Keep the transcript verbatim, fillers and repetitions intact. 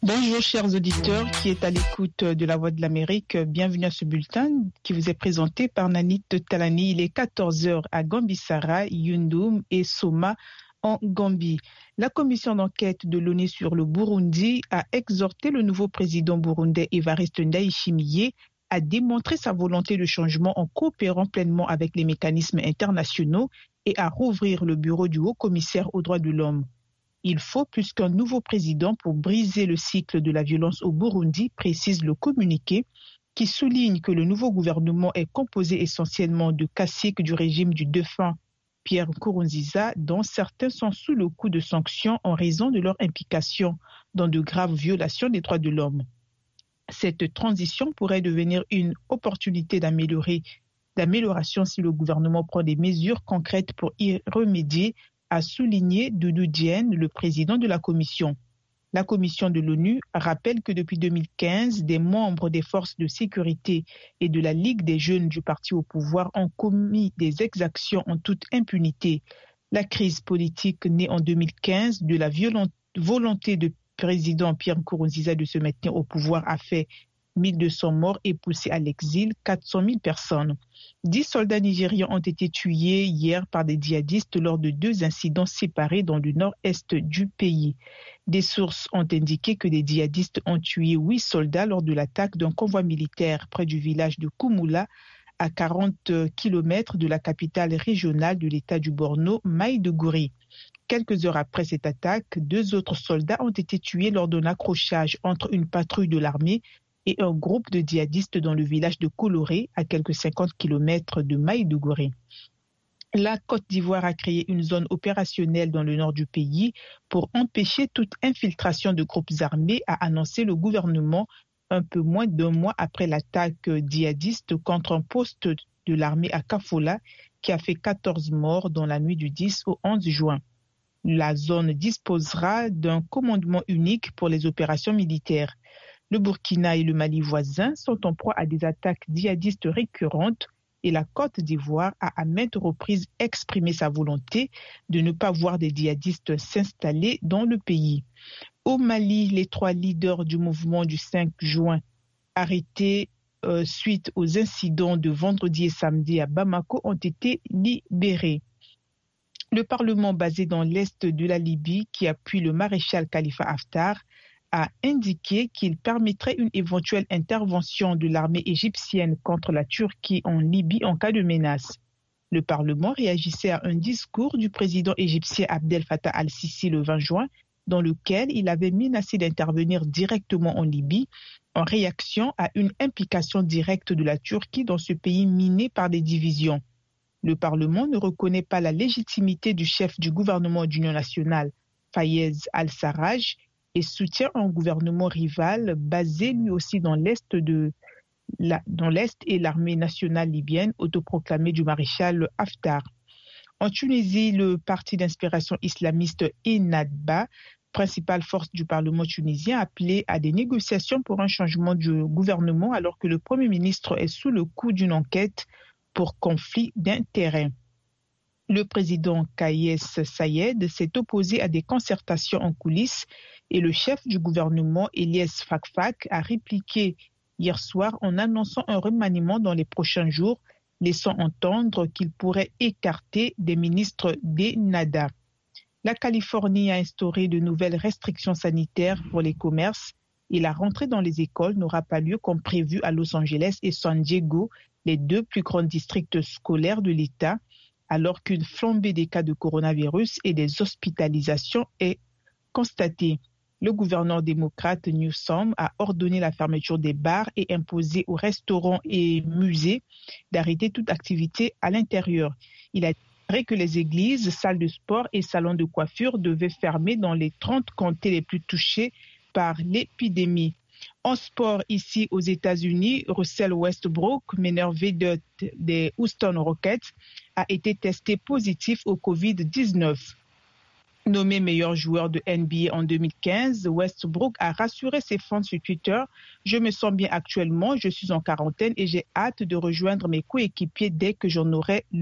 Bonjour chers auditeurs qui est à l'écoute de la Voix de l'Amérique. Bienvenue à ce bulletin qui vous est présenté par Nanit Talani. Il est quatorze heures à Gambisara, Yundum et Soma en Gambie. La commission d'enquête de l'ONU sur le Burundi a exhorté le nouveau président burundais Evariste Ndayishimiye à démontrer sa volonté de changement en coopérant pleinement avec les mécanismes internationaux et à rouvrir le bureau du haut-commissaire aux droits de l'homme. Il faut plus qu'un nouveau président pour briser le cycle de la violence au Burundi, précise le communiqué, qui souligne que le nouveau gouvernement est composé essentiellement de caciques du régime du défunt Pierre Nkurunziza, dont certains sont sous le coup de sanctions en raison de leur implication dans de graves violations des droits de l'homme. Cette transition pourrait devenir une opportunité d'améliorer, d'amélioration si le gouvernement prend des mesures concrètes pour y remédier, a souligné Doudou Diène, le président de la commission. La commission de l'ONU rappelle que depuis deux mille quinze, des membres des forces de sécurité et de la Ligue des jeunes du parti au pouvoir ont commis des exactions en toute impunité. La crise politique née en deux mille quinze de la violente volonté du président Pierre Nkurunziza de se maintenir au pouvoir a fait mille deux cents morts et poussé à l'exil quatre cent mille personnes. Dix soldats nigérians ont été tués hier par des djihadistes lors de deux incidents séparés dans le nord-est du pays. Des sources ont indiqué que des djihadistes ont tué huit soldats lors de l'attaque d'un convoi militaire près du village de Koumoula, à quarante kilomètres de la capitale régionale de l'État du Borno, Maïdougouri. Quelques heures après cette attaque, deux autres soldats ont été tués lors d'un accrochage entre une patrouille de l'armée et un groupe de djihadistes dans le village de Koloré, à quelques cinquante kilomètres de Maïdougouri. La Côte d'Ivoire a créé une zone opérationnelle dans le nord du pays pour empêcher toute infiltration de groupes armés, a annoncé le gouvernement un peu moins d'un mois après l'attaque djihadiste contre un poste de l'armée à Kafola qui a fait quatorze morts dans la nuit du dix au onze juin. La zone disposera d'un commandement unique pour les opérations militaires. Le Burkina et le Mali voisins sont en proie à des attaques djihadistes récurrentes et la Côte d'Ivoire a à maintes reprises exprimé sa volonté de ne pas voir des djihadistes s'installer dans le pays. Au Mali, les trois leaders du mouvement du cinq juin arrêtés euh, suite aux incidents de vendredi et samedi à Bamako ont été libérés. Le Parlement basé dans l'est de la Libye, qui appuie le maréchal Khalifa Haftar, a indiqué qu'il permettrait une éventuelle intervention de l'armée égyptienne contre la Turquie en Libye en cas de menace. Le Parlement réagissait à un discours du président égyptien Abdel Fattah al-Sisi le vingt juin, dans lequel il avait menacé d'intervenir directement en Libye en réaction à une implication directe de la Turquie dans ce pays miné par des divisions. Le Parlement ne reconnaît pas la légitimité du chef du gouvernement d'union nationale, Fayez al-Sarraj, et soutient un gouvernement rival basé lui aussi dans l'est de la, dans l'est et l'armée nationale libyenne autoproclamée du maréchal Haftar. En Tunisie, le parti d'inspiration islamiste Ennahda, principale force du Parlement tunisien, a appelé à des négociations pour un changement du gouvernement alors que le Premier ministre est sous le coup d'une enquête pour conflit d'intérêts. Le président Kais Saied s'est opposé à des concertations en coulisses et le chef du gouvernement, Elias Fakfak, a répliqué hier soir en annonçant un remaniement dans les prochains jours, laissant entendre qu'il pourrait écarter des ministres d'Ennahda. La Californie a instauré de nouvelles restrictions sanitaires pour les commerces et la rentrée dans les écoles n'aura pas lieu comme prévu à Los Angeles et San Diego, les deux plus grands districts scolaires de l'État, alors qu'une flambée des cas de coronavirus et des hospitalisations est constatée. Le gouverneur démocrate Newsom a ordonné la fermeture des bars et imposé aux restaurants et musées d'arrêter toute activité à l'intérieur. Il a déclaré que les églises, salles de sport et salons de coiffure devaient fermer dans les trente comtés les plus touchés par l'épidémie. En sport, ici aux États-Unis, Russell Westbrook, meneur vedette des Houston Rockets, a été testé positif au covid dix-neuf. Nommé meilleur joueur de N B A en deux mille quinze, Westbrook a rassuré ses fans sur Twitter « Je me sens bien actuellement, je suis en quarantaine et j'ai hâte de rejoindre mes coéquipiers dès que j'en aurai